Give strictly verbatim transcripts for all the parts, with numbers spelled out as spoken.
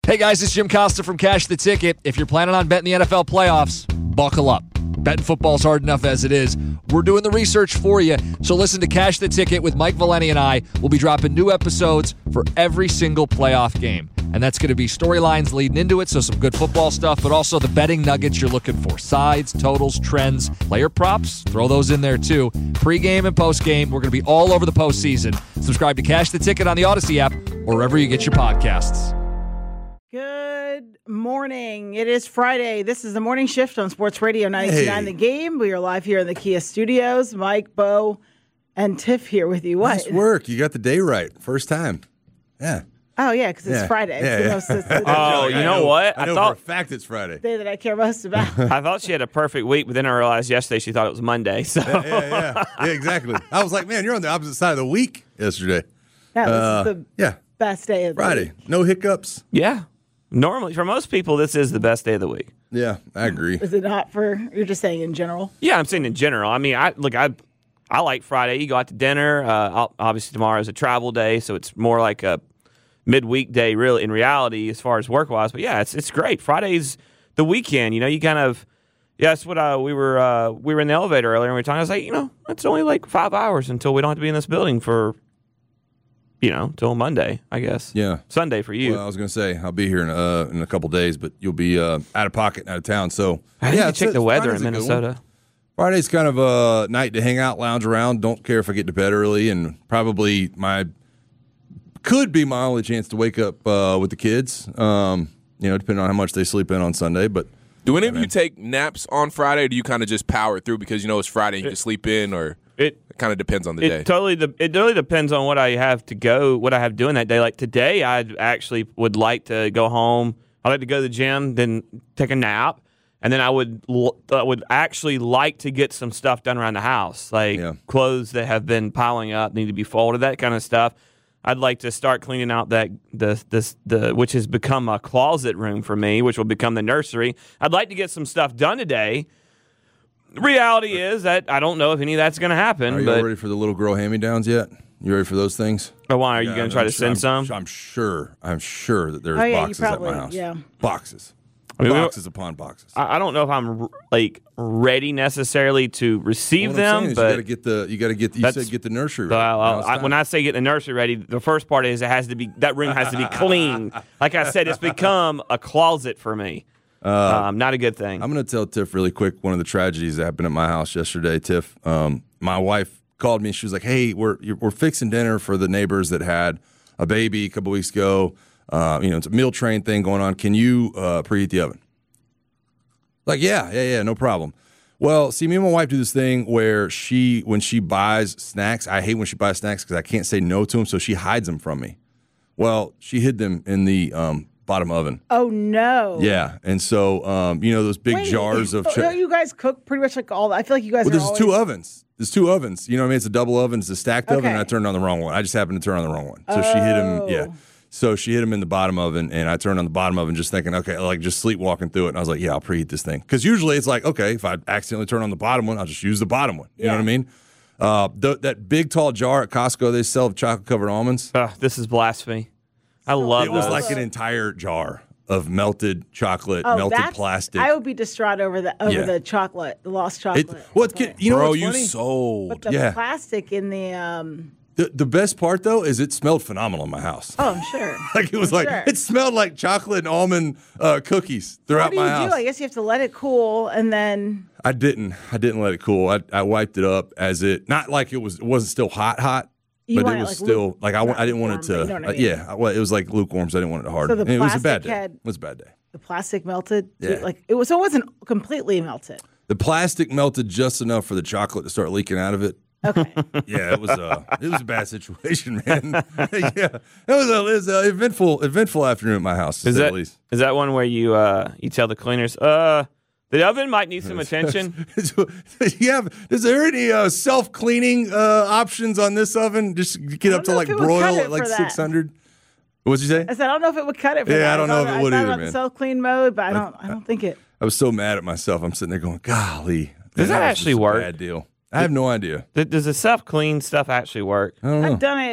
Hey guys, it's Jim Costa from Cash the Ticket. If you're planning on betting the N F L playoffs, buckle up. Betting football's hard enough as it is. We're doing the research for you. So listen to Cash the Ticket with Mike Valeni and I. We'll be dropping new episodes for every single playoff game. And that's going to be storylines leading into it, so some good football stuff, but also the betting nuggets you're looking for. Sides, totals, trends, player props, throw those in there too. Pre-game and post-game, we're going to be all over the postseason. Subscribe to Cash the Ticket on the Odyssey app or wherever you get your podcasts. Good morning. It is Friday. This is the morning shift on Sports Radio ninety-two point nine Hey. The Game. We are live here in the Kia studios. Mike, Bo, and Tiff here with you. What? Nice work. You got the day right. First time. Yeah. Oh, yeah, because it's Yeah. Friday. It's Yeah, the yeah. most, it's the Oh, you I know what? I I know thought- for a fact it's Friday. day that I care most about. I thought she had a perfect week, but then I realized yesterday she thought it was Monday. So Yeah, yeah, yeah. Yeah, exactly. I was like, man, you're on the opposite side of the week yesterday. No, this Uh, is the yeah. best day of the Friday. week. No hiccups. yeah, normally for most people, this is the best day of the week. Yeah, I agree. Is it not for, you're just saying in general? Yeah, I'm saying in general. I mean, I look, I I like Friday. You go out to dinner. Uh, I'll- obviously, tomorrow is a travel day, so it's more like a midweek day, really, in reality, as far as work wise. But yeah, it's it's great. Friday's the weekend. You know, you kind of. Yeah, that's what uh, we were. Uh, we were in the elevator earlier, and we were talking. I was like, you know, it's only like five hours until we don't have to be in this building for. You know, till Monday, I guess. Yeah. Sunday for you. Well, I was going to say, I'll be here in, uh, in a couple days, but you'll be uh, out of pocket and out of town. So, I need yeah, to it's- check the weather in Friday's a good one. Minnesota. Friday's kind of a night to hang out, lounge around. Don't care if I get to bed early, and probably my could be my only chance to wake up uh, with the kids. Um, you know, depending on how much they sleep in on Sunday. But Do any of you take naps on Friday, or do you kind of just power through because you know it's Friday and you can sleep in, or It it kind of depends on the it day? totally de- it really depends on what I have to go, what I have doing that day. Like today, I actually would like to go home. I like to go to the gym, then take a nap, and then I would l- I would actually like to get some stuff done around the house, like Yeah. clothes that have been piling up, need to be folded, that kind of stuff. I'd like to start cleaning out that the this the which has become a closet room for me, which will become the nursery. I'd like to get some stuff done today. Reality is that I don't know if any of that's going to happen. are you but all ready for the little girl hand-me-downs yet? You ready for those things? Oh, why are you Yeah, going to try I'm to sure- send I'm, some? I'm sure. I'm sure that there's Oh, yeah, you boxes probably- at my house. yeah. Boxes. mean, we- boxes upon boxes. I I don't know if I'm r- like ready necessarily to receive What I'm saying them, is you got to but get the you got to get the, you That's- said get the nursery. but Right. I'll- Now I'll- it's I, time. when I say get the nursery ready, the first part is it has to be that room has to be clean. Like I said, it's become a closet for me. um, not a good thing. I'm going to tell Tiff really quick one of the tragedies that happened at my house yesterday. Tiff, um, my wife called me. She was like, "Hey, we're you're- we're fixing dinner for the neighbors that had a baby a couple weeks ago. Uh, you know, it's a meal train thing going on. Can you uh, preheat the oven?" Like, yeah, yeah, yeah, no problem. Well, see, me and my wife do this thing where she, when she buys snacks, I hate when she buys snacks because I can't say no to them, so she hides them from me. Well, she hid them in the um, bottom oven. Oh, no. Yeah, and so um, you know those big Wait, jars of. oh, don't you guys cook pretty much like all that? I feel like you guys Well, are there's always... two ovens. There's two ovens. You know what I mean? It's a double oven. It's a stacked oven, Okay. and I turned on the wrong one. I just happened to turn on the wrong one. So she hit him. Yeah. Oh. So she hit him in the bottom oven, and I turned on the bottom oven, just thinking, okay, like just sleepwalking through it. And I was like, yeah, I'll preheat this thing. Because usually it's like, okay, if I accidentally turn on the bottom one, I'll just use the bottom one. You know Yeah. what I mean? Uh, th- that big tall jar at Costco they sell of chocolate covered almonds. Ugh, this is blasphemy. I love It was those. like an entire jar of melted chocolate, Oh, melted that's, plastic. I would be distraught over the over Yeah. the chocolate, the lost It, chocolate. what can, you know Bro, what's you funny? sold. But the yeah. plastic in the um. The, the best part though is it smelled phenomenal in my house. Oh, I'm sure. Like it was I'm like sure. it smelled like chocolate and almond uh, cookies throughout What do you my house. do? I guess you have to let it cool and then. I didn't. I didn't let it cool. I, I wiped it up as it not like it was. It wasn't still hot, hot, You but want it it, was like, still luke- like I, wa- not I didn't want it to. lukewarm, but you know what I uh, mean. yeah, I- well, it was like lukewarm, so I didn't want it to harden. So the And it was a bad plastic day. had- It was a bad day. The plastic melted. Yeah. Like it was. So it wasn't completely melted. The plastic melted just enough for the chocolate to start leaking out of it. Okay. Yeah, it was a it was a bad situation, man. Yeah, it was a, it was a eventful eventful afternoon at my house. To is say that the least. is that one where you uh you tell the cleaners uh the oven might need some attention? you have, is there any uh, self cleaning uh, options on this oven? Just get I up to don't know like if it would cut broil it at like for that. six hundred. What'd you say? I said I don't know if it would cut it for Yeah, that. I don't know thought- if it would I thought either, about man. the self clean mode, but I don't. I don't think it. I was so mad at myself. I'm sitting there going, golly. Does man, that was actually just a work? Bad deal. I have no idea. Th- Does the self clean stuff actually work? I don't know. I've done it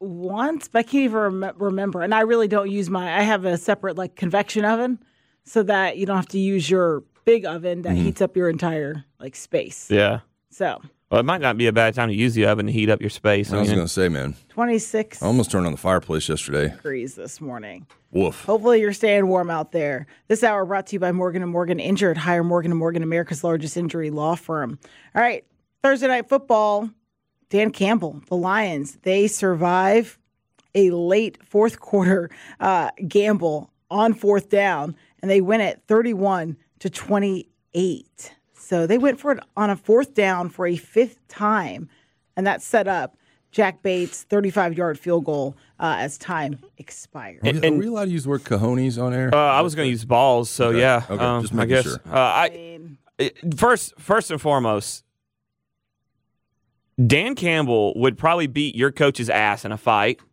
once, but I can't even rem- remember. And I really don't use my. I have a separate like convection oven, so that you don't have to use your big oven that mm-hmm. heats up your entire like space. Yeah. So. Well, it might not be a bad time to use the oven to heat up your space. I, I was going to say, man. twenty-six. I almost turned on the fireplace yesterday. Degrees this morning. Woof. Hopefully you're staying warm out there. This hour brought to you by Morgan and Morgan Injured. Hire Morgan and Morgan, America's largest injury law firm. All right, Thursday Night Football. Dan Campbell, the Lions, they survive a late fourth quarter uh, gamble on fourth down, and they win it thirty-one to twenty-eight. So they went for it on a fourth down for a fifth time, and that set up Jack Bates' thirty-five-yard field goal uh, as time expired. Are we, are we allowed to use the word cojones on air? Uh, I was going to use balls, so okay. yeah. Okay, um, just I making guess. sure. Uh, I, I first, first and foremost, Dan Campbell would probably beat your coach's ass in a fight,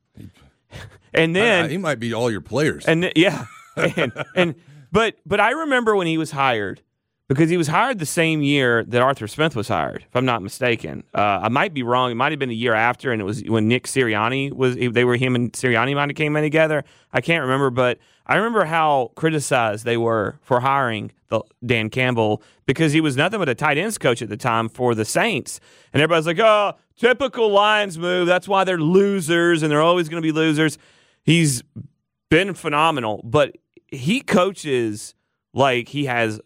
and then uh, he might beat all your players. And th- yeah, and, and but but I remember when he was hired. Because he was hired the same year that Arthur Smith was hired, if I'm not mistaken. Uh, I might be wrong. It might have been the year after, and it was when Nick Sirianni was. They were him and Sirianni might have came in together. I can't remember, but I remember how criticized they were for hiring the, Dan Campbell because he was nothing but a tight ends coach at the time for the Saints, and everybody's like, "Oh, typical Lions move. That's why they're losers, and they're always going to be losers." He's been phenomenal, but he coaches like he has.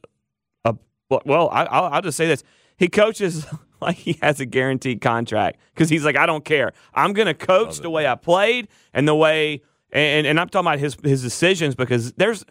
Well, I, I'll, I'll just say this. He coaches like he has a guaranteed contract because he's like, I don't care. I'm going to coach the way I played and the way and, – and I'm talking about his his decisions because there's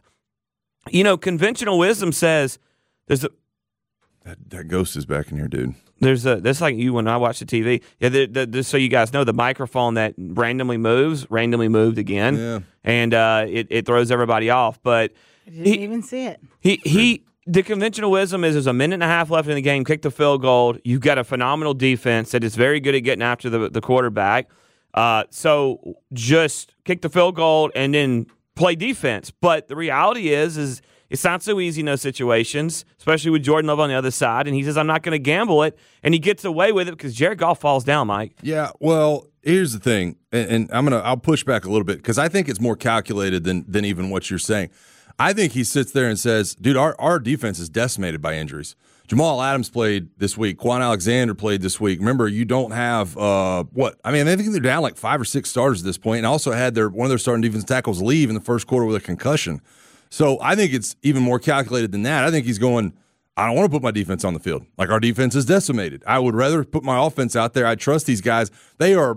– you know, conventional wisdom says there's a – that, that ghost is back in here, dude. There's a – that's like you when I watch the T V. Yeah, the, the, just so you guys know, the microphone that randomly moves randomly moved again. Yeah. And uh, it, it throws everybody off. But I didn't he, even see it. He he – The conventional wisdom is there's a minute and a half left in the game, kick the field goal. You've got a phenomenal defense that is very good at getting after the, the quarterback. Uh, so just kick the field goal and then play defense. But the reality is, is it's not so easy in those situations, especially with Jordan Love on the other side. And he says, I'm not going to gamble it. And he gets away with it because Jared Goff falls down, Mike. Yeah, well, here's the thing. And, and I'm going to I'll push back a little bit because I think it's more calculated than than even what you're saying. I think he sits there and says, dude, our, our defense is decimated by injuries. Jamal Adams played this week. Quan Alexander played this week. Remember, you don't have uh, what? I mean, I think they're down like five or six starters at this point, and also had their one of their starting defensive tackles leave in the first quarter with a concussion. So I think it's even more calculated than that. I think he's going, I don't want to put my defense on the field. Like, our defense is decimated. I would rather put my offense out there. I trust these guys. They are,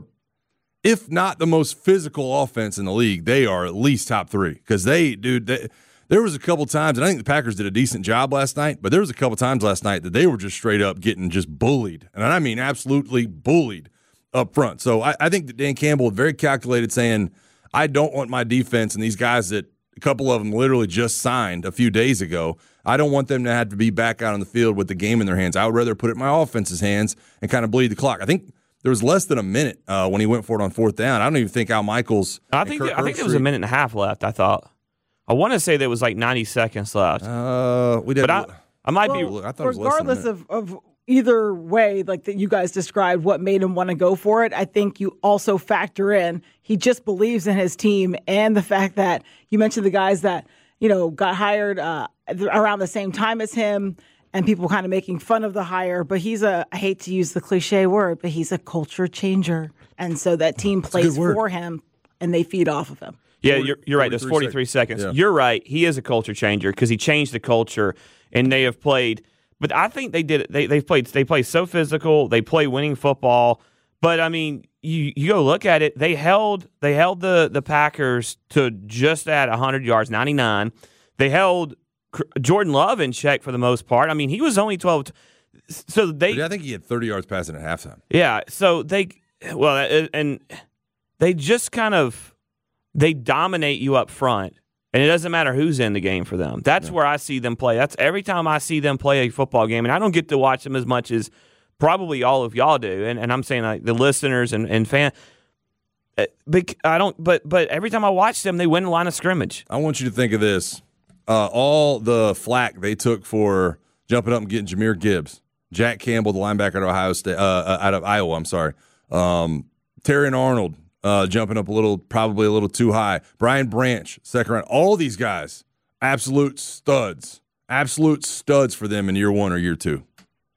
if not the most physical offense in the league, they are at least top three because they, dude, they – there was a couple times, and I think the Packers did a decent job last night, but there was a couple times last night that they were just straight up getting just bullied. And I mean absolutely bullied up front. So I, I think that Dan Campbell very calculated saying, I don't want my defense and these guys that a couple of them literally just signed a few days ago, I don't want them to have to be back out on the field with the game in their hands. I would rather put it in my offense's hands and kind of bleed the clock. I think there was less than a minute uh, when he went for it on fourth down. I don't even think Al Michaels. I think, I think there was a minute and a half left, I thought. I want to say there was like ninety seconds left. Uh, we did. But I, I might well, be. I thought regardless it was less than a minute. of, of either way, like that you guys described, what made him want to go for it, I think you also factor in he just believes in his team and the fact that you mentioned the guys that you know got hired uh, around the same time as him, and people kind of making fun of the hire. But he's a I hate to use the cliche word, but he's a culture changer, and so that team plays for him, and they feed off of him. Yeah, you're, you're right. There's forty-three seconds. seconds. Yeah. You're right. He is a culture changer because he changed the culture, and they have played. But I think they did it. They they've played. They play so physical. They play winning football. But I mean, you you go look at it. They held they held the the Packers to just at one hundred yards, ninety-nine. They held Jordan Love in check for the most part. I mean, he was only twelve. So they. I think he had thirty yards passing at halftime. Yeah. So they well and they just kind of. They dominate you up front, and it doesn't matter who's in the game for them. That's yeah. where I see them play. That's every time I see them play a football game, and I don't get to watch them as much as probably all of y'all do. And, and I'm saying like the listeners and, and fan. I don't, but but every time I watch them, they win the line of scrimmage. I want you to think of this: uh, all the flack they took for jumping up and getting Jahmyr Gibbs, Jack Campbell, the linebacker out of Ohio State, uh, out of Iowa. I'm sorry, um, Terrion Arnold. uh, jumping up a little, probably a little too high. Brian Branch, second round. All these guys, absolute studs. Absolute studs for them in year one or year two.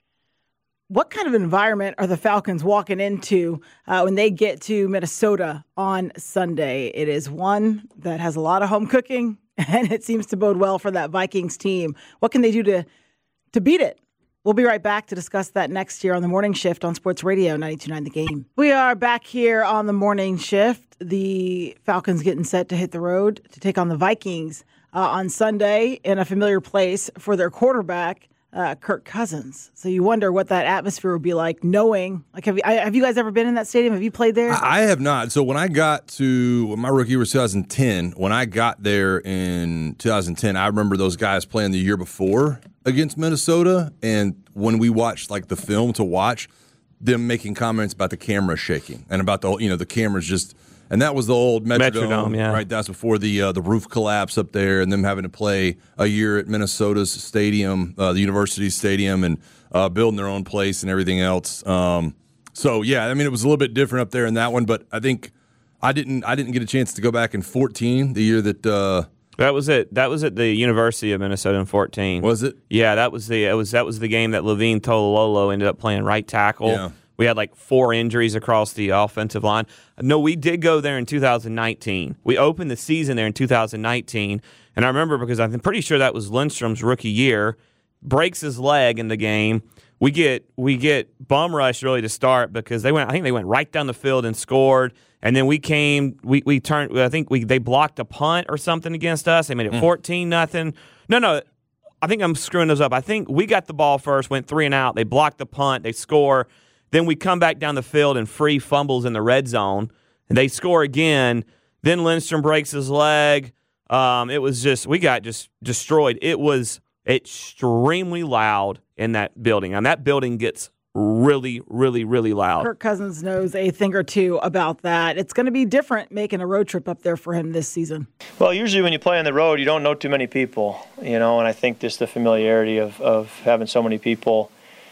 What kind of environment are the Falcons walking into uh, when they get to Minnesota on Sunday? It is one that has a lot of home cooking, and it seems to bode well for that Vikings team. What can they do to to beat it? We'll be right back to discuss that next year on the Morning Shift on Sports Radio ninety-two point nine The Game. We are back here on the Morning Shift. The Falcons getting set to hit the road to take on the Vikings uh, on Sunday in a familiar place for their quarterback, Uh, Kirk Cousins. So you wonder what that atmosphere would be like, knowing, like, have you, have you guys ever been in that stadium? Have you played there? I have not. So when I got to, my rookie year was two thousand ten. When I got there in two thousand ten, I remember those guys playing the year before against Minnesota. And when we watched, like, the film to watch, them making comments about the camera shaking and about the, you know, the cameras just, and that was the old Metrodome, Metrodome, yeah. right? That's before the uh, the roof collapse up there, and them having to play a year at Minnesota's stadium, uh, the university stadium, and uh, building their own place and everything else. Um, so yeah, I mean, it was a little bit different up there in that one, but I think I didn't I didn't get a chance to go back in fourteen, the year that uh, That was it. That was at the University of Minnesota in fourteen. was it? Yeah, that was the it was that was the game that Levine Tololo ended up playing right tackle. Yeah. We had like four injuries across the offensive line. No, we did go there in two thousand nineteen. We opened the season there in two thousand nineteen, and I remember because I'm pretty sure that was Lindstrom's rookie year. Breaks his leg in the game. We get we get bum rush really to start because they went. I think they went right down the field and scored. And then we came. We we turned. I think we they blocked a punt or something against us. They made it fourteen nothing. No, no. I think I'm screwing those up. I think we got the ball first, went three and out. They blocked the punt. They score. Then we come back down the field and free fumbles in the red zone, and they score again. Then Lindstrom breaks his leg. Um, it was just we got just destroyed. It was extremely loud in that building, and that building gets really, really, really loud. Kirk Cousins knows a thing or two about that. It's going to be different making a road trip up there for him this season. Well, usually when you play on the road, you don't know too many people, you know, and I think just the familiarity of, of having so many people.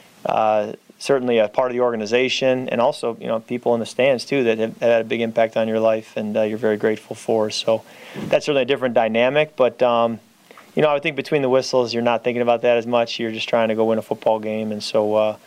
Uh, certainly a part of the organization, and also, you know, people in the stands too that have, have had a big impact on your life, and uh, you're very grateful for. So that's certainly a different dynamic. But um, you know, I would think between the whistles, you're not thinking about that as much. You're just trying to go win a football game, and so uh,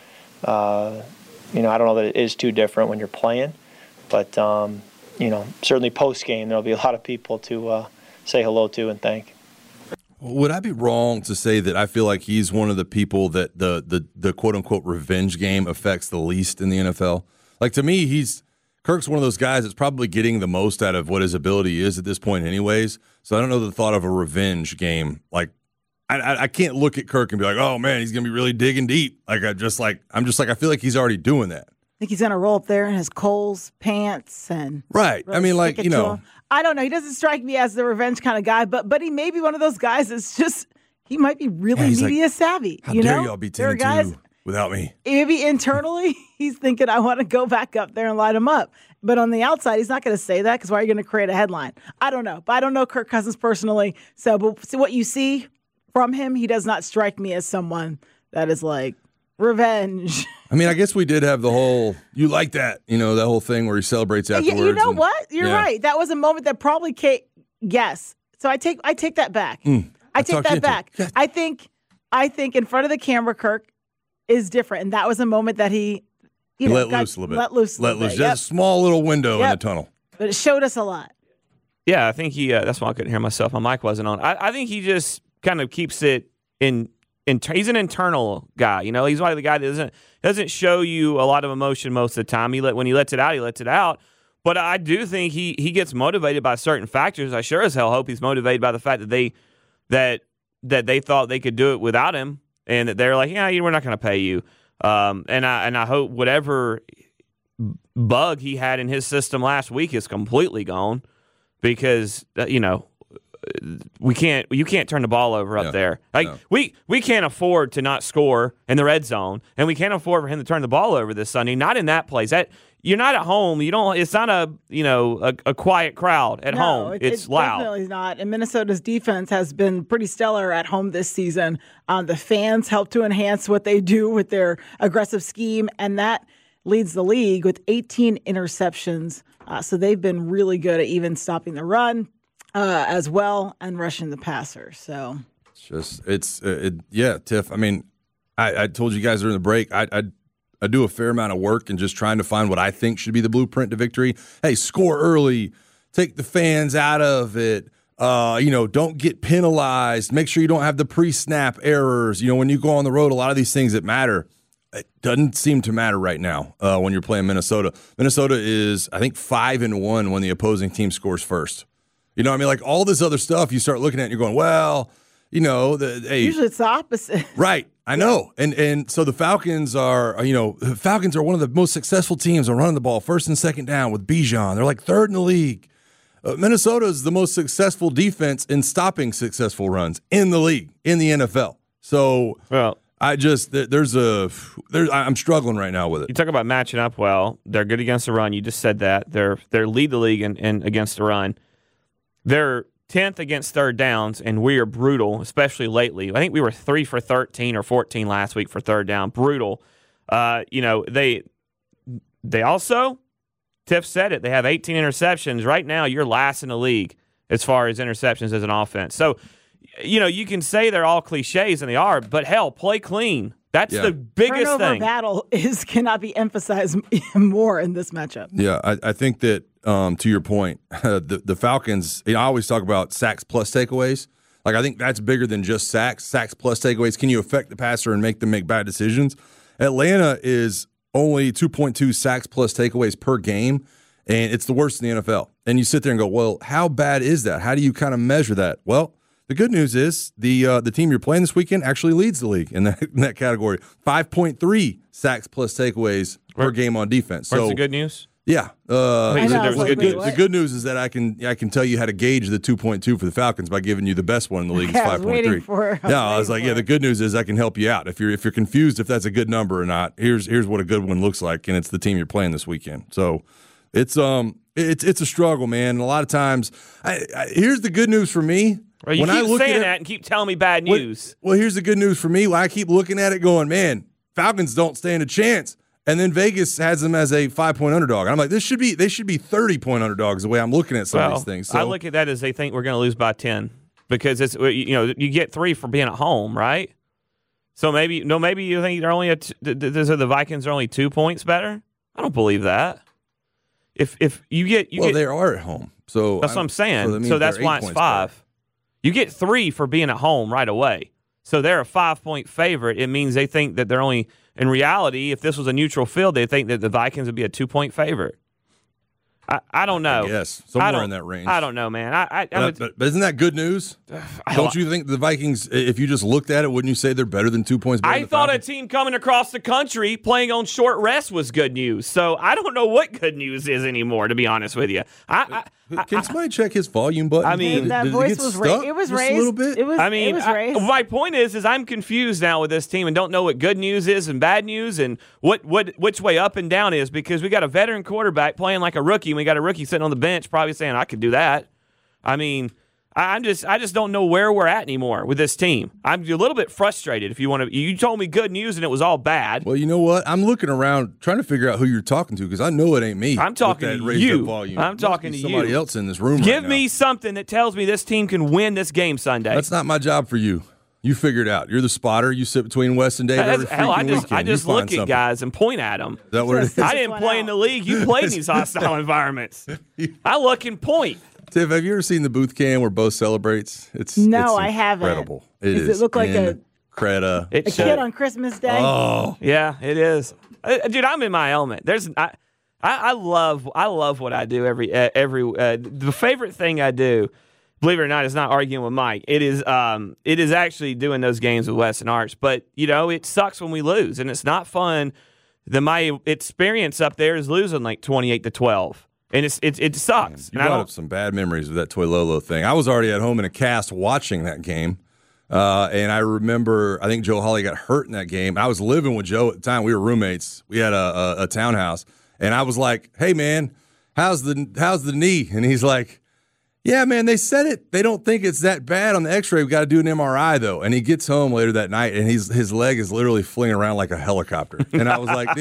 uh, you know, I don't know that it is too different when you're playing, but um, you know, certainly post game there'll be a lot of people to uh, say hello to and thank. Would I be wrong to say that I feel like he's one of the people that the the the quote unquote revenge game affects the least in the N F L? Like, to me, he's Kirk's one of those guys that's probably getting the most out of what his ability is at this point, anyways. So I don't know the thought of a revenge game. Like, I I, I can't look at Kirk and be like, oh man, he's gonna be really digging deep. Like I just like I'm just like I feel like he's already doing that. I think he's going to roll up there in his Kohl's pants and right. really I mean, like, you know, I don't know. He doesn't strike me as the revenge kind of guy, but but he may be one of those guys that's just. He might be really yeah, media like, savvy. How you dare know? y'all be There are ten and guys two without me? Maybe internally he's thinking, I want to go back up there and light him up. But on the outside, he's not going to say that because why are you going to create a headline? I don't know. But I don't know Kirk Cousins personally. So, but so what you see from him, he does not strike me as someone that is like revenge. I mean, I guess we did have the whole you like that, you know, that whole thing where he celebrates afterwards. Yeah, you know and, what? You're yeah. right. That was a moment that probably came. Yes. So I take I take that back. Mm, I I take talked you that back. into it. I think I think in front of the camera, Kirk is different, and that was a moment that he, you know, let got, loose a little bit. Let loose. A let little loose. bit. Just Yep. a small little window Yep. in the tunnel. But it showed us a lot. Yeah, I think he. Uh, that's why I couldn't hear myself. My mic wasn't on. I, I think he just kind of keeps it in. in he's an internal guy. You know, he's like the guy that doesn't doesn't show you a lot of emotion most of the time. He let when he lets it out, he lets it out. But I do think he he gets motivated by certain factors. I sure as hell hope he's motivated by the fact that they that that they thought they could do it without him, and that they're like, yeah, we're not going to pay you. Um, and I and I hope whatever bug he had in his system last week is completely gone, because uh, you know. We can't. You can't turn the ball over up no, there. Like no. we, we can't afford to not score in the red zone, and we can't afford for him to turn the ball over this Sunday. Not in that place. That you're not at home. You don't. It's not a you know a, a quiet crowd at no, home. It, it's it loud. Definitely not. And Minnesota's defense has been pretty stellar at home this season. Um, the fans help to enhance what they do with their aggressive scheme, and that leads the league with eighteen interceptions Uh, so they've been really good at even stopping the run uh, as well and rushing the passer. So it's just it's uh, it, yeah, Tiff. I mean, I, I told you guys during the break. I, I I do a fair amount of work in just trying to find what I think should be the blueprint to victory. Hey, score early, take the fans out of it. Uh, you know, don't get penalized. Make sure you don't have the pre-snap errors. You know, when you go on the road, a lot of these things that matter. It doesn't seem to matter right now uh, when you're playing Minnesota. Minnesota is, I think, five and one when the opposing team scores first. You know what I mean? Like all this other stuff you start looking at and you're going, well, you know, the, hey, usually it's the opposite. Right. I know. And and so the Falcons are, you know, the Falcons are one of the most successful teams on running the ball first and second down with Bijan. They're like third in the league. Uh, Minnesota is the most successful defense in stopping successful runs in the league, in the N F L. So, well, I just there's a there's I'm struggling right now with it. You talk about matching up well. They're good against the run. You just said that. They're they're lead the league in, in against the run. They're tenth against third downs, and we are brutal, especially lately. I think we were three for thirteen or fourteen last week for third down. Brutal. Uh, you know, they they also, Tiff said it, they have eighteen interceptions. Right now, you're last in the league as far as interceptions as an offense. So, you know, you can say they're all cliches, and they are, but hell, play clean. That's yeah. the biggest Turnover thing. battle is cannot be emphasized more in this matchup. Yeah, I, I think that um, to your point, the the Falcons. You know, I always talk about sacks plus takeaways. Like I think that's bigger than just sacks. Sacks plus takeaways. Can you affect the passer and make them make bad decisions? Atlanta is only two point two sacks plus takeaways per game, and it's the worst in the N F L. And you sit there and go, well, how bad is that? How do you kind of measure that? Well, the good news is the uh, the team you're playing this weekend actually leads the league in that, in that category. five point three sacks plus takeaways Where, per game on defense. Where's so the good news? Yeah. Uh, I know, there was like, good wait, news. what? The good news is that I can I can tell you how to gauge the two point two for the Falcons by giving you the best one in the league is I was five point waiting three. for it. I was Yeah, I was waiting like, yeah, for the it. good news is I can help you out. If you're if you're confused if that's a good number or not, here's here's what a good one looks like, and it's the team you're playing this weekend. So it's um it's it's a struggle, man. And a lot of times, I, I, here's the good news for me. Well, you When I keep look saying at it- that and keep telling me bad Well- news. Well, here's the good news for me. When I keep looking at it going, man, Falcons don't stand a chance. And then Vegas has them as a five-point underdog. And I'm like, this should be they should be thirty-point underdogs the way I'm looking at some well, of these things. So, I look at that as they think we're going to lose by ten because it's you know you get three for being at home, right? So maybe no, maybe you think they're only a t- th- th- so the Vikings are only two points better. I don't believe that. If if you get you well, get they are at home. So that's what I'm saying. that So, means that's they're why eight it's points five. better. You get three for being at home right away. So they're a five-point favorite. It means they think that they're only – in reality, if this was a neutral field, they think that the Vikings would be a two-point favorite. I, I don't know. Yes, I somewhere don't- in that range. I don't know, man. I, I, I'm But, but, but isn't that good news? Don't you think the Vikings, if you just looked at it, wouldn't you say they're better than two points better I than the thought a Falcons? team coming across the country playing on short rest was good news. So I don't know what good news is anymore, to be honest with you. I, I, Can somebody check his volume button? I mean- Did- that did it voice get was stuck raised. It was just raised a little bit. It was. I mean, it was I- raised. my point is, is I'm confused now with this team and don't know what good news is and bad news and what, what which way up and down is because we got a veteran quarterback playing like a rookie and we got a rookie sitting on the bench probably saying I could do that. I mean, I- I'm just I just don't know where we're at anymore with this team. I'm a little bit frustrated. If you want to, you told me good news and it was all bad. Well, you know what? I'm looking around trying to figure out who you're talking to because I know it ain't me. I'm talking with that to raised you. up volume. I'm Must talking be to somebody you. else in this room. Give right me now. something that tells me this team can win this game Sunday. That's not my job for you. You figure it out. You're the spotter. You sit between Wes and Dave every That's- hell, I freaking just weekend. I just You find look at something. guys and point at them. Is that what it is? I didn't one play out. in the league. You played in these hostile environments. I look and point. Tiff, have you ever seen the booth cam where Bo celebrates? It's No, it's I haven't. Incredible. It Does is. it look like a- Creta. It a should. kid on Christmas Day. Oh, Yeah, it is. Uh, dude, I'm in my element. There's I, I, I love I love what I do every uh, every uh, the favorite thing I do. Believe it or not, is not arguing with Mike. It is um it is actually doing those games with Wes and Arch. But you know, it sucks when we lose, and it's not fun. The my experience up there is losing like twenty-eight to twelve. And it's it, it sucks. you And I brought don't- up some bad memories of that Toy Lolo thing. I was already at home in a cast watching that game. Uh, and I remember, I think Joe Hawley got hurt in that game. I was living with Joe at the time. We were roommates. We had a, a, a townhouse. And I was like, hey, man, how's the how's the knee? And he's like, yeah, man, they said it. They don't think it's that bad on the x-ray. We got to do an M R I, though. And he gets home later that night, and he's, his leg is literally flinging around like a helicopter. And I was like, dude,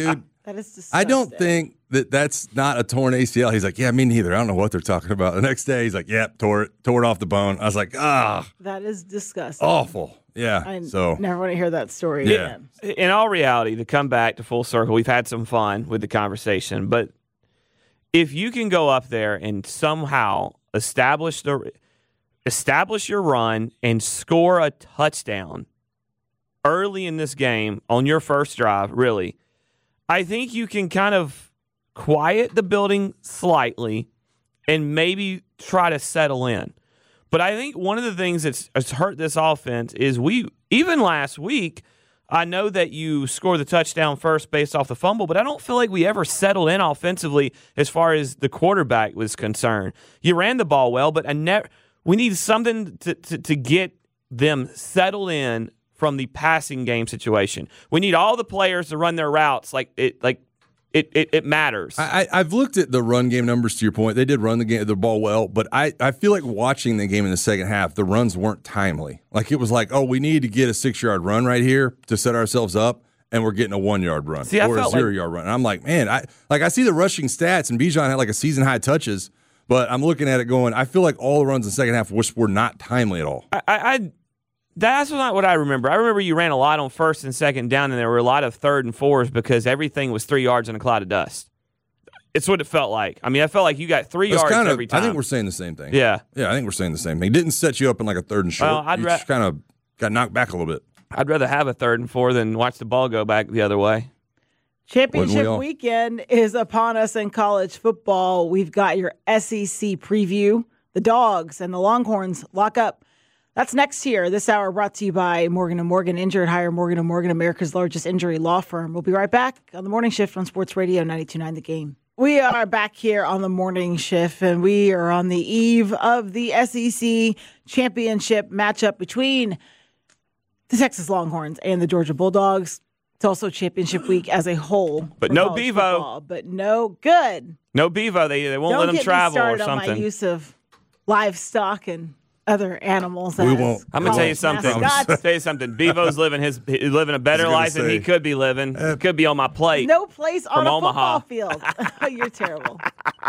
That is disgusting. I don't think that that's not a torn A C L. He's like, yeah, me neither. I don't know what they're talking about. The next day, he's like, yep, yeah, tore it, tore it off the bone. I was like, ah. That is disgusting. Awful. Yeah. I so never want to hear that story Yeah. again. In all reality, to come back to full circle, we've had some fun with the conversation, but if you can go up there and somehow establish the establish your run and score a touchdown early in this game on your first drive, really, I think you can kind of quiet the building slightly and maybe try to settle in. But I think one of the things that's, that's hurt this offense is we, even last week, I know that you score the touchdown first based off the fumble, but I don't feel like we ever settled in offensively as far as the quarterback was concerned. You ran the ball well, but I never, we need something to, to, to get them settled in from the passing game situation. We need all the players to run their routes like it like it it, it matters. I, I've looked at the run game numbers to your point. They did run the game the ball well, but I, I feel like watching the game in the second half, the runs weren't timely. Like it was like, oh, we need to get a six-yard run right here to set ourselves up, and we're getting a one-yard run See, I or a felt like- zero-yard run. And I'm like, man, I like I see the rushing stats, and Bijan had like a season-high touches, but I'm looking at it going, I feel like all the runs in the second half were, were not timely at all. I, I, I that's not what I remember. I remember you ran a lot on first and second down, and there were a lot of third and fours because everything was three yards in a cloud of dust. It's what it felt like. I mean, I felt like you got three That's yards kind of, every time. I think we're saying the same thing. Yeah. Yeah, I think we're saying the same thing. It didn't set you up in like a third and short. Well, I'd you ra- just kind of got knocked back a little bit. I'd rather have a third and four than watch the ball go back the other way. Championship Wouldn't we all? weekend is upon us in college football. We've got your S E C preview. The Dogs and the Longhorns lock up. That's next year. This hour brought to you by Morgan and Morgan. Injured, hire Morgan and Morgan, America's largest injury law firm. We'll be right back on the morning shift on Sports Radio ninety-two point nine The Game. We are back here on the morning shift, and we are on the eve of the S E C championship matchup between the Texas Longhorns and the Georgia Bulldogs. It's also championship week as a whole. But for no college Bevo. football, But no good. No Bevo. They, they won't Don't let them get travel me or started on my something. use of livestock and other animals. We as won't. I'm gonna tell you college something. I'm mascots. gonna tell you something. Bevo's living his he's living a better I was gonna life than he say. could be living. He could be on my plate. No place on From a Omaha. football field. You're terrible.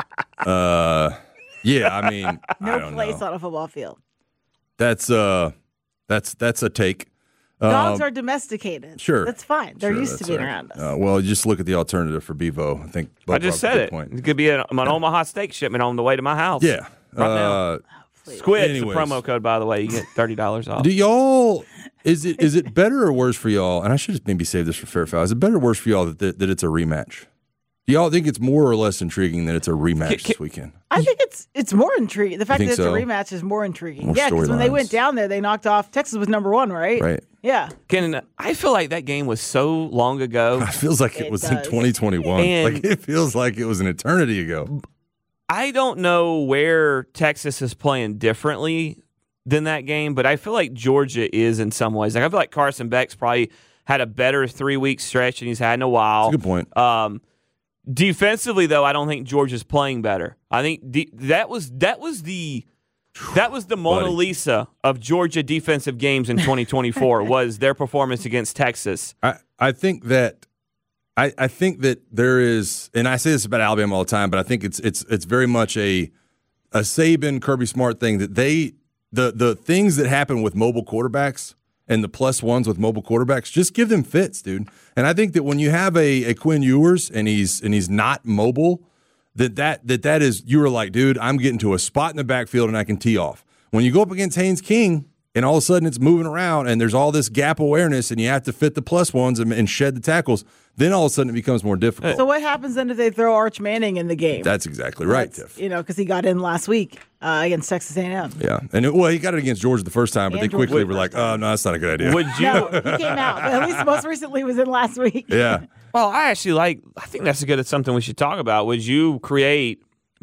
Uh, yeah, I mean, I No don't place know. on a football field. That's uh, that's that's a take. Dogs Uh, are domesticated. sure. That's fine. They're Sure, used to that's being all right. around us. Uh, well, just look at the alternative for Bevo. I think Bo I just brought up a said good it. Point. It could be an, an Omaha steak shipment on the way to my house. Yeah. Right now. uh, Squid's the Anyways. promo code, by the way. You get thirty dollars off. Do y'all is it is it better or worse for y'all? And I should maybe save this for Fair Foul. Is it better or worse for y'all that that, that it's a rematch? Do y'all think it's more or less intriguing that it's a rematch this weekend? I think it's it's more intriguing. The fact that think it's so? a rematch is more intriguing. More yeah, because when they storylines. went down there, they knocked off Texas was number one, right? Right. Yeah. Ken, I feel like that game was so long ago. It feels like it, It was in does. twenty twenty-one. And- Like it feels like it was an eternity ago. I don't know where Texas is playing differently than that game, but I feel like Georgia is in some ways. Like I feel like Carson Beck's probably had a better three week stretch than he's had in a while. That's a good point. Um, defensively, though, I don't think Georgia's playing better. I think de- that was that was the that was the Mona Buddy. Lisa of Georgia defensive games in twenty twenty-four was their performance against Texas. I, I think that I, I think that there is, and I say this about Alabama all the time, but I think it's it's it's very much a a Saban Kirby Smart thing that they the the things that happen with mobile quarterbacks and the plus ones with mobile quarterbacks, just give them fits, dude. And I think that when you have a, a Quinn Ewers and he's and he's not mobile, that that that that is you were like, dude, I'm getting to a spot in the backfield and I can tee off. When you go up against Haynes King and all of a sudden it's moving around and there's all this gap awareness and you have to fit the plus ones and, and shed the tackles, then all of a sudden it becomes more difficult. So what happens then if they throw Arch Manning in the game? That's exactly right, That's, Tiff. You know, because he got in last week uh, against Texas A and M. Yeah, and it, well, he got it against Georgia the first time, but And they quickly Georgia were the like, first time. "Oh no, that's not a good idea." Would you? No, he came out. But at least most recently was in last week. yeah, Well, I actually like. I think that's a good. It's something we should talk about. Would you create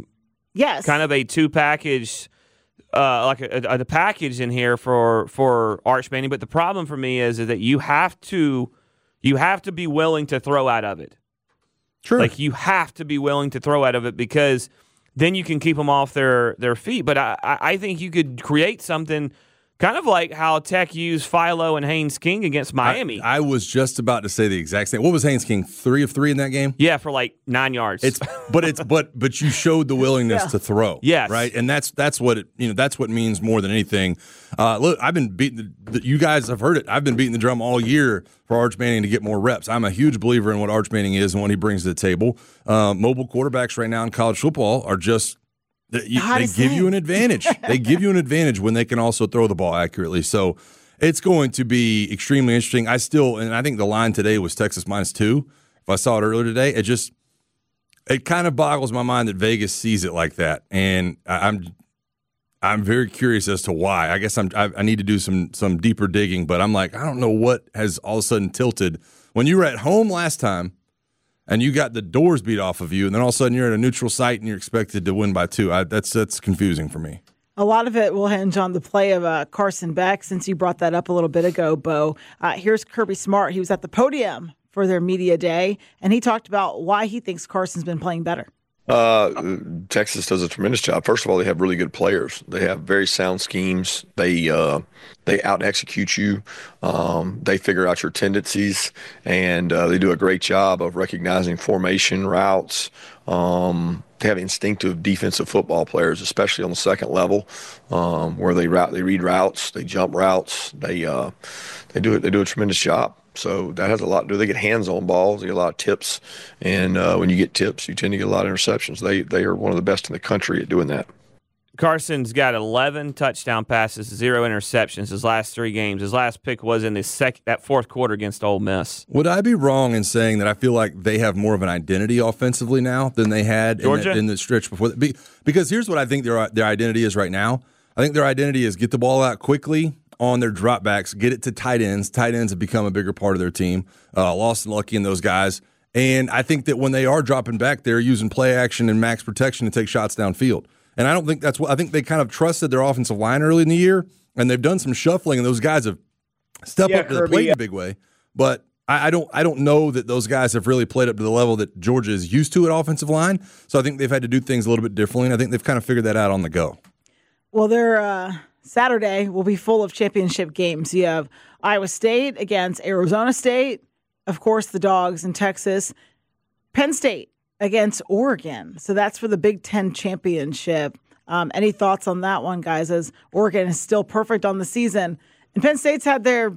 Yes. kind of a two package, uh, like a, a, a package in here for for Arch Manning? But the problem for me is, is that you have to you have to be willing to throw out of it. true. Like you have to be willing to throw out of it because then you can keep them off their, their feet. But I, I I think you could create something Kind of like how Tech used Philo and Haynes King against Miami. I, I was just about to say the exact same. What was Haynes King? Three of three in that game? Yeah, for like nine yards. It's but it's but but you showed the willingness Yeah. to throw. Yes. Right? And that's that's what it you know, that's what means more than anything. Uh, look, I've been beating the, the you guys have heard it. I've been beating the drum all year for Arch Manning to get more reps. I'm a huge believer in what Arch Manning is and what he brings to the table. Uh, mobile quarterbacks right now in college football are just They, you, they Hottest give thing. you an advantage. They give you an advantage when they can also throw the ball accurately. So it's going to be extremely interesting. I still, and I think the line today was Texas minus two. If I saw it earlier today, it just, it kind of boggles my mind that Vegas sees it like that. And I- I'm, I'm very curious as to why. I guess I'm, I, I need to do some, some deeper digging, but I'm like, I don't know what has all of a sudden tilted. When you were at home last time, and you got the doors beat off of you, and then all of a sudden you're at a neutral site and you're expected to win by two. I, that's that's confusing for me. A lot of it will hinge on the play of uh, Carson Beck, since you brought that up a little bit ago, Bo. Uh, here's Kirby Smart. He was at the podium for their media day, and he talked about why he thinks Carson's been playing better. Uh, Texas does a tremendous job. First of all, they have really good players. They have very sound schemes. They uh, they out execute you. Um, they figure out your tendencies, and uh, they do a great job of recognizing formation routes. Um, they have instinctive defensive football players, especially on the second level, um, where they route, they read routes, they jump routes. They uh, they do it. They do a tremendous job. So that has a lot to do. They get hands on balls. They get a lot of tips, and uh, when you get tips, you tend to get a lot of interceptions. They they are one of the best in the country at doing that. Carson's got eleven touchdown passes, zero interceptions his last three games. His last pick was in the sec- that fourth quarter against Ole Miss. Would I be wrong in saying that I feel like they have more of an identity offensively now than they had in Georgia? the, in the stretch before? Be- Because here's what I think their their identity is right now. I think their identity is get the ball out quickly on their dropbacks, get it to tight ends. Tight ends have become a bigger part of their team. Uh, Lawson Lucky and those guys. And I think that when they are dropping back, they're using play action and max protection to take shots downfield. And I don't think that's what I think they kind of trusted their offensive line early in the year, and they've done some shuffling, and those guys have stepped Yeah, up to the Kirby, plate in yeah. a big way. But I, I don't I don't know that those guys have really played up to the level that Georgia is used to at offensive line. So I think they've had to do things a little bit differently, and I think they've kind of figured that out on the go. Well, their uh, Saturday will be full of championship games. You have Iowa State against Arizona State, of course, the Dogs in Texas, Penn State against Oregon. So that's for the Big Ten championship. Um, any thoughts on that one, guys, as Oregon is still perfect on the season? And Penn State's had their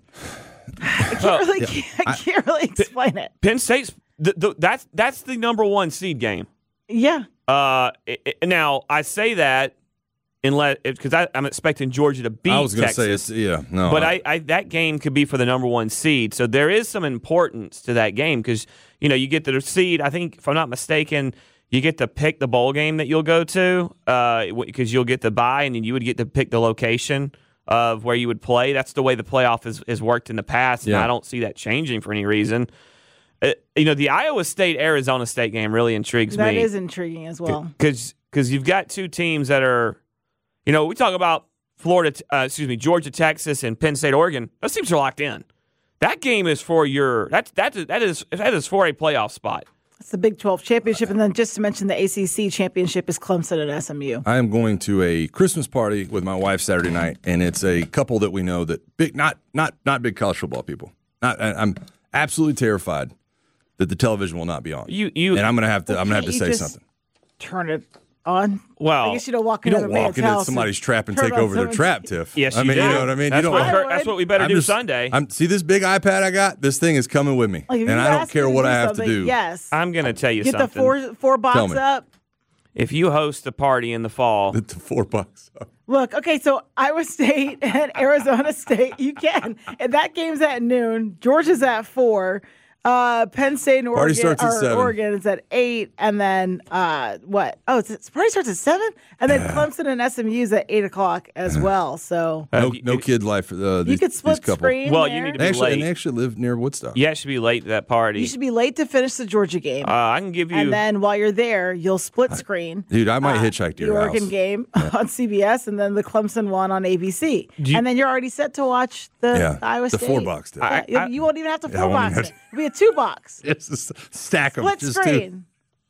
– I can't really, I can't really explain it. Penn State's the, the, that's that's the number one seed game. Yeah. Uh, it, it- now I say that unless because I'm expecting Georgia to beat I was going to Texas. say it's yeah no, But I, I, I that game could be for the number one seed, so there is some importance to that game because you know you get the seed. I think if I'm not mistaken, you get to pick the bowl game that you'll go to because you'll get the bye, and then you would get to pick the location of where you would play. That's the way the playoff has, has worked in the past, and Yeah. I don't see that changing for any reason. Uh, you know, the Iowa State Arizona State game really intrigues That me. is intriguing as well. because because you've got two teams that are, you know, we talk about Florida, uh, excuse me, Georgia, Texas, and Penn State, Oregon. Those teams are locked in. That game is for your that's that that is that is for a playoff spot. It's the Big twelve championship. And then just to mention the A C C championship is Clemson at S M U. I am going to a Christmas party with my wife Saturday night, and it's a couple that we know that big not not not big college football people. Not, I, I'm absolutely terrified that the television will not be on. You you and I'm gonna have to I'm gonna have to Can't say you just something. Turn it on. Well, I guess you don't walk You into don't a walk man's into house somebody's and trap and turn take on over their someone's- trap, Tiff. yes, I you mean, do. you know what I mean. That's you what, don't. I better- would. that's what we better I'm do just- Sunday. I'm see this big iPad I got. This thing is coming with me, Like, if and you I don't ask care me what do I have to something, do. Yes. I'm going to tell you Get something. the four four box me. up. If you host a party in the fall, The four bucks. Look, okay, so Iowa State and Arizona State, you can. And that game's at noon. Georgia's at four. Uh, Penn State and Party Oregon, starts at or seven. Oregon is at eight. And then uh, what? Oh, it's, it's party starts at seven? And then Clemson and S M U is at eight o'clock as well. So No, you- no kid life. Uh, you these, could these split couple. screen. Well, you there. need to They be actually, and late. they actually live near Woodstock. you should be late to that party. You should be late to finish the Georgia game. uh, I can give you. and then while you're there, you'll split screen. Dude, I might uh, hitchhike to the your Oregon house. game on C B S, and then the Clemson one on A B C. you- and then you're already set to watch the, Yeah, the Iowa the State. four box, dude. Yeah, I- you- I- you won't even have to Yeah, I four won't box even it. It'll be a two box. It's just stack them. Split just two. screen.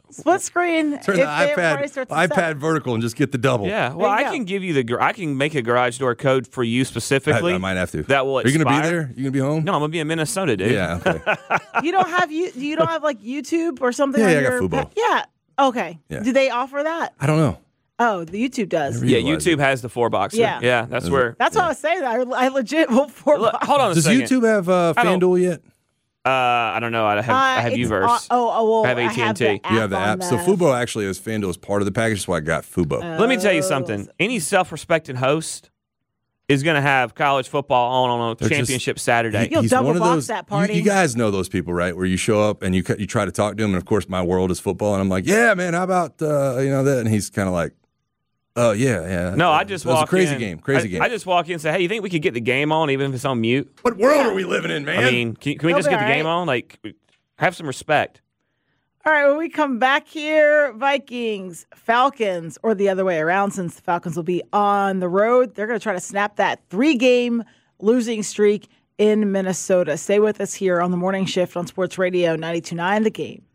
split screen. Turn if the they- iPad Friday starts at iPad seven. vertical and just get the double. Yeah, well, There you I go. can give you the. gar- I can make a garage door code for you I, specifically. I might have to. That will Are you going to be expire. there? You going to be home? No, I'm gonna be in Minnesota, dude. Yeah. Okay. You don't have you. You don't have like YouTube or something. Yeah, on yeah, I got your Fubo. pa- Yeah. Okay. Yeah. Do they offer that? I don't know. Oh, the YouTube does. Never Yeah, utilize YouTube it. has the four boxer. Yeah. yeah, that's Is where. it? That's what I was saying. I, I legit will for. Look, hold on a Does second. YouTube have uh, I don't- FanDuel yet? Uh, I don't know. I have I have it's, Uverse. uh, oh, oh, well, I have A T and T. the You have the on app. So the- Fubo actually has FanDuel as part of the package. That's why I got Fubo. Let me tell you Oh. something. Any self-respecting host is going to have college football on on a They're just- championship Saturday. You'll He's double one of box those, that you- party. You, guys know those people, right? Where you show up and you cu- you try to talk to him, and of course, my world is football, and I'm like, yeah, man, how about uh, you know that? And he's kind of like, oh yeah, yeah. No, uh, I just that was walk a crazy in. game, crazy I, game. I just walk in and say, "Hey, you think we could get the game on even if it's on mute?" what world are we living in, man? I mean, can, can we They'll just be get the all game right. on? Like, have some respect. All right, when we come back here, Vikings, Falcons, or the other way around, since the Falcons will be on the road, they're going to try to snap that three-game losing streak in Minnesota. Stay with us here on the Morning Shift on Sports Radio ninety-two point nine The Game.